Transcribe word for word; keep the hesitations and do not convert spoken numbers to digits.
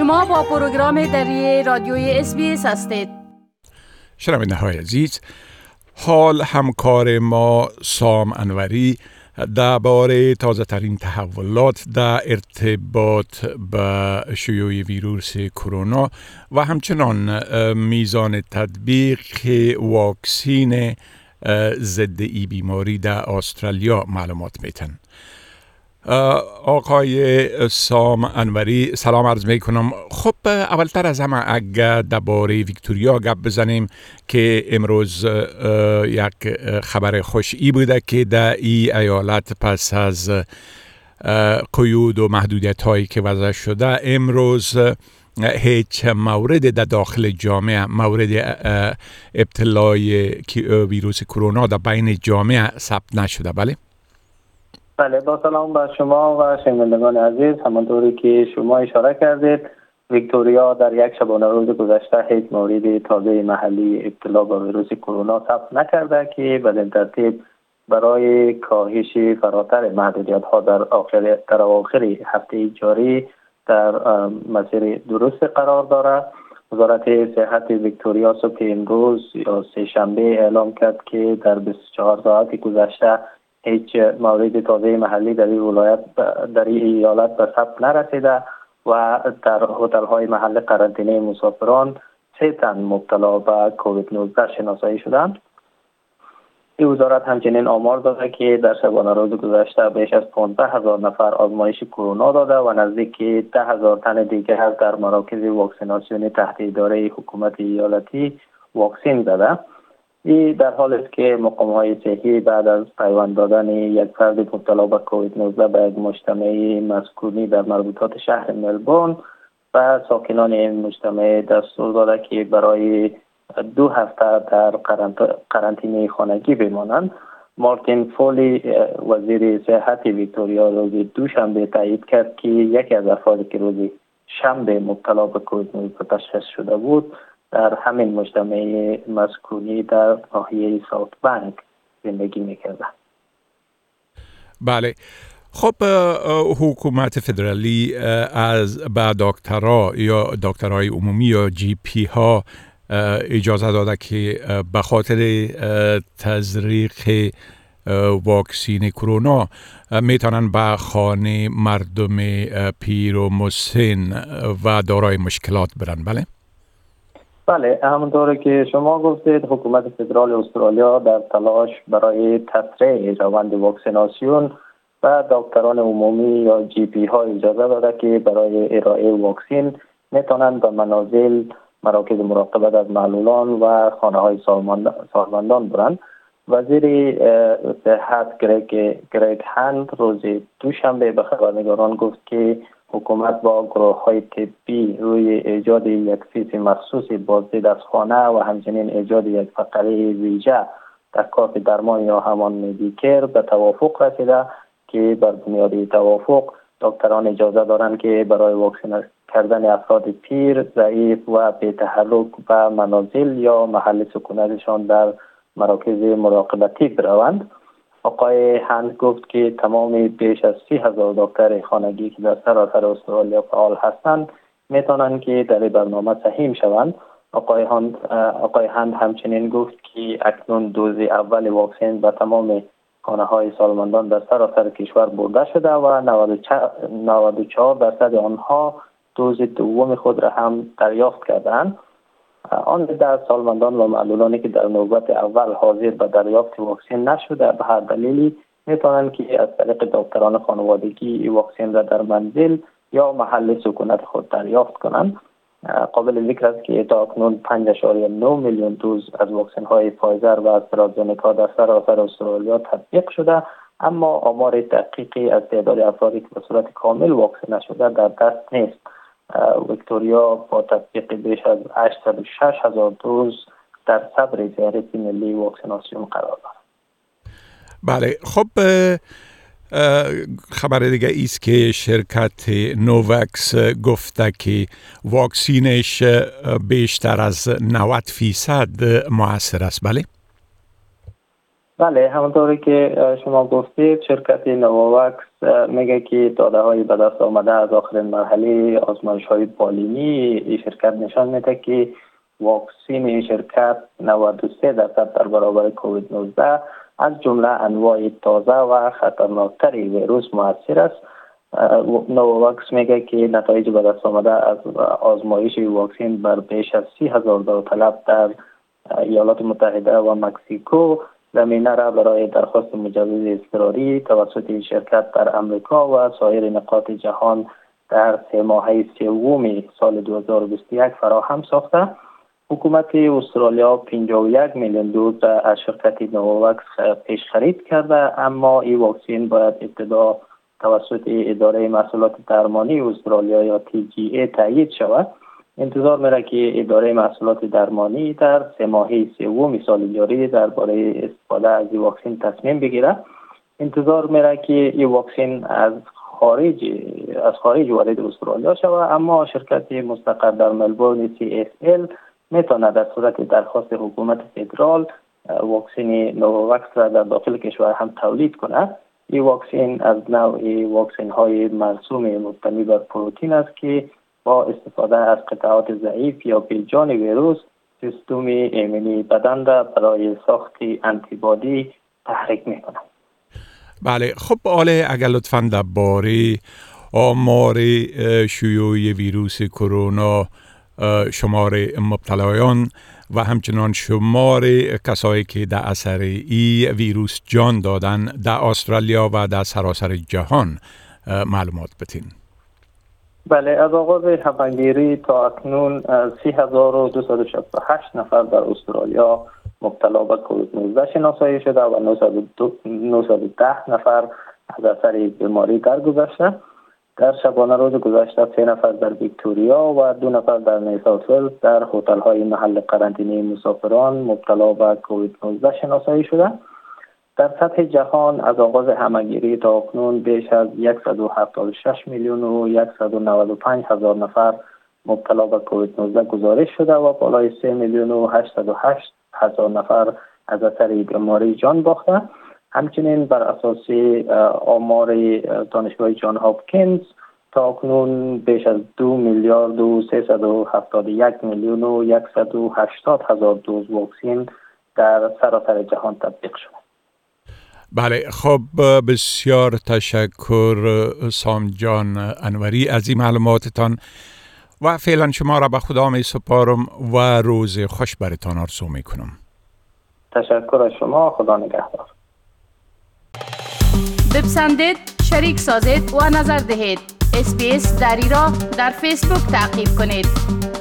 شما با پروگرام دری رادیوی اس بی اس هستید. شنونده های عزیز، حال همکار ما سام انوری درباره تازه ترین تحولات در ارتباط به شیوع ویروس کرونا و همچنان میزان تطبیق واکسین ضد ای بیماری در استرالیا معلومات میتن. آقای سام انوری سلام عرض می کنم. خب اولتر از همه اگر درباره ویکتوریا گپ بزنیم که امروز یک خبر خوشی بوده که در این ایالت پس از قیود و محدودیت هایی که وضع شده امروز هیچ مورد در داخل جامعه مورد ابتلای ویروس کرونا در بین جامعه ثبت نشده. بله بله، با سلام بر شما و شنوندگان عزیز. همانطوری که شما اشاره کردید، ویکتوریا در یک شبانه روز گذشته هیچ مورد تازه محلی ابتلا با ویروس کرونا ثبت نکرده که بدین ترتیب برای کاهش فراتر محدودیت ها در آخر در آخر هفته جاری در مسیر درست قرار دارد. وزارت صحت ویکتوریا صبح امروز یا سه شنبه اعلام کرد که در بیست و چهار ساعت گذشته هیچ مورد تازه محلی در این ولایت در این ایالت به ثبت نرسیده و در هتل های محل قرنطینه مسافران سه تن مبتلا به کووید نوزده شناسایی شدند. این وزارت همچنین آمار داده که در شبانه روز گذشته بیش از پانزده هزار نفر آزمایش کرونا داده و نزدیک ده هزار تن دیگر در مراکز واکسیناسیون تحت اداره حکومت ایالتی واکسین زده. این در حالی است که مقام‌های صحی بعد از پیوند دادن یک فرد مبتلا به کووید نوزده به یک مجتمع مسکونی در مربوطات شهر ملبورن و ساکنان این مجتمع دستور داده که برای دو هفته در قرنطینه خانگی بمانند. مارتین فولی وزیر صحت ویکتوریا روز دوشنبه تایید کرد که یکی از افرادی که روز شنبه مبتلا به کووید نوزده تشخیص شده بود در همین مجتمع مسکونی در ناحیه ساوت بانک زندگی میکرده. بله، خب حکومت فدرالی از با دکترها یا دکترهای عمومی یا جی پی ها اجازه داده که به خاطر تزریق واکسین کرونا میتونن به خانه مردم پیر و مسن و دارای مشکلات برن. بله بله، همونطور که شما گفتید، حکومت فدرال استرالیا در تلاش برای تسریع روند واکسیناسیون و دکتران عمومی یا جی پی ها اجازه داده که برای ارائه واکسین میتونند به منازل، مراکز مراقبت از معلولان و خانه های سالمندان برند. وزیر صحت گریگ گریگ هند روز دوشنبه به خبرنگاران گفت که حکومت با گروه های طبی روی ایجاد یک فیس مخصوصی بازدید از خانه و همچنین ایجاد یک فقره ویژه در کارت درمان یا همان مدیکر به توافق رسیده که بر بنیاد توافق دکتران اجازه دارند که برای واکسین کردن افراد پیر، ضعیف و بی تحرک به منازل یا محل سکونتشان در مراکز مراقبتی بروند. آقای هند گفت که تمام بیش از سی هزار دکتر خانگی که در سراسر استرالیا فعال هستند میتونند که در برنامه سهیم شوند. آقای هند آقای هند همچنین گفت که اکنون دوز اول واکسن به تمام خانه های سالمندان در سراسر کشور برده شده و نود و چهار درصد آنها دوز دوم خود را هم دریافت کردند. آن در سالمندان و معلولانی که در نوبت اول حاضر به دریافت واکسن نشده به هر دلیلی میتوانند که از طریق دکتران خانوادگی واکسن را در منزل یا محل سکونت خود دریافت کنند. قابل ذکر است که تا اکنون پنج ممیز نه میلیون دوز از واکسن های فایزر و استرازنیکا در سراسر استرالیا تطبیق شده، اما آمار دقیقی از تعداد افرادی که به صورت کامل واکسن نشده در دست نیست. ویکتوریا با تطبیق بیش از هشتصد و شش هزار دوز در صدر فهرست ملی واکسیناسیون قرار دارد. بله، خب خبر دیگه ایست که شرکت نووکس گفته که واکسینش بیشتر از نود فیصد مؤثر است. بله بله، همونطوری که شما گفتید شرکت نوواکس میگه که داده های به دست آمده از آخرین مرحله آزمایش های بالینی این شرکت نشان میده که واکسین این شرکت نود و سه درصد در برابر کووید نوزده از جمله انواع تازه و خطرناکتر ویروس مؤثر است. نوواکس میگه که نتایج به دست آمده از آزمایش واکسین بر بیش از سی هزار داوطلب در ایالات متحده و مکزیکو زمینه را برای درخواست مجوز اضطراری توسط این شرکت در امریکا و سایر نقاط جهان در سه ماهه سوم سال دو هزار و بیست و یک فراهم ساخته. حکومت استرالیا پنجاه و یک میلیون دوز از شرکت نوواکس پیش خرید کرده، اما این واکسن باید ابتدا توسط اداره محصولات درمانی استرالیا یا تی جی ای تایید شود. انتظار میره که اداره محصولات درمانی در سه ماهه سوم سال جاری درباره استفاده از این واکسن تصمیم بگیره. انتظار میره که این واکسن از خارج از خارج وارد استرالیا شود، اما شرکت مستقر در ملبورن سی اف ال میتونه در صورت درخواست حکومت فدرال واکسن نوواکس را در داخل کشور هم تولید کنه. این واکسن از نوع واکسن های مرسوم مبتنی بر پروتئین است که با استفاده از قطعات ضعیف یا بیجان ویروس سیستم ایمنی بدن را برای ساخت انتیبادی تحریک میکنه. بله، خب آله اگر لطفاً درباره آمار شیوع ویروس کرونا، شمار مبتلایان و همچنان شمار کسایی که در اثر این ویروس جان دادن در استرالیا و در سراسر جهان معلومات بدین. بله، از آغاز همه‌گیری تا اکنون سی هزار و دویست و شصت و هشت نفر در استرالیا مبتلا به کووید نوزده شناسایی شده و نهصد و ده نفر از اثر بیماری درگذشته. در شبانه روز گذشته سه نفر در ویکتوریا و دو نفر در نیو ساوت ولز در هتل‌های محل قرنطینه مسافران مبتلا به کووید نوزده شناسایی شده. در سطح جهان از آغاز همه‌گیری تا اکنون بیش از صد و هفتاد و شش میلیون و صد و نود و پنج هزار نفر مبتلا به کووید نوزده گزارش شده و بالای سه میلیون و هشتصد و هشت هزار نفر از اثر بیماری جان باخته. همچنین بر اساس آمار دانشگاه جان هاپکینز تا اکنون بیش از دو میلیارد و سیصد و هفتاد و یک میلیون و صد و هشتاد هزار دوز واکسن در سراسر جهان تطبیق شده. بله، خب بسیار تشکر سام جان انوری از این معلوماتتان و فعلا شما را به خدا می سپارم و روز خوش برتان آرزو می کنم. تشکر از شما، خدا نگهدار. بپسندید، شریک سازید و نظر دهید. اس بی اس دری را در فیسبوک تعقیب کنید.